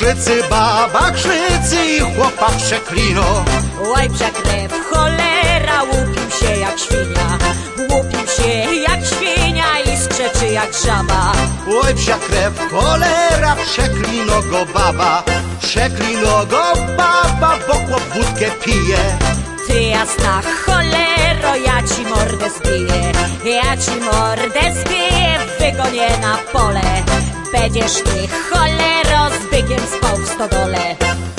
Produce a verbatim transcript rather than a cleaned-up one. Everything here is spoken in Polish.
krzycy, baba krzycy i chłopak przeklino. Oj, psia krew, cholera, łupił się jak świnia. Łupił się jak świnia i skrzeczy jak żaba. Oj, psia krew, cholera, przeklino go baba. Przeklino go baba, bo chłop wódkę pije. Ty jasna cholero, ja ci mordę zbiję. Ja ci mordę zbiję, wygonię na pole. Będziesz ty cholero z bykiem spał w stodole.